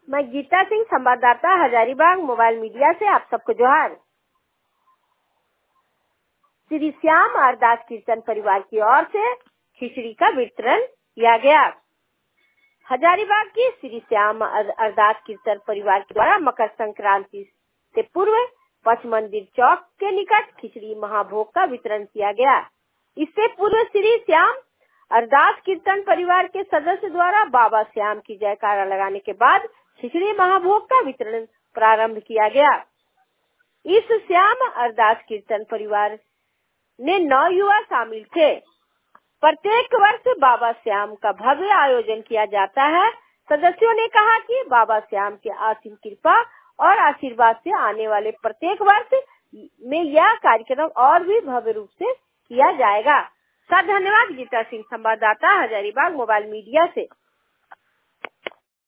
मैं गीता सिंह, संवाददाता Hazaribagh mobile media से आप सबको जोहार। श्री श्याम अरदास कीर्तन परिवार की ओर से खिचड़ी का वितरण किया गया। हजारीबाग की श्री श्याम अरदास कीर्तन परिवार के द्वारा मकर संक्रांति से पूर्व पच मंदिर चौक के निकट खिचड़ी महाभोग का वितरण किया गया। इससे पूर्व श्री श्याम अरदास कीर्तन परिवार के सदस्य द्वारा बाबा श्याम की जयकारा लगाने के बाद खिचड़ी महाभोग का वितरण प्रारंभ किया गया। इस श्याम अरदास कीर्तन परिवार ने 9 युवा शामिल थे। प्रत्येक वर्ष बाबा श्याम का भव्य आयोजन किया जाता है। सदस्यों ने कहा कि बाबा श्याम की असीम कृपा और आशीर्वाद से आने वाले प्रत्येक वर्ष में यह कार्यक्रम और भी भव्य रूप से किया जाएगा। धन्यवाद। गीता सिंह, संवाददाता हजारीबाग मोबाइल मीडिया से।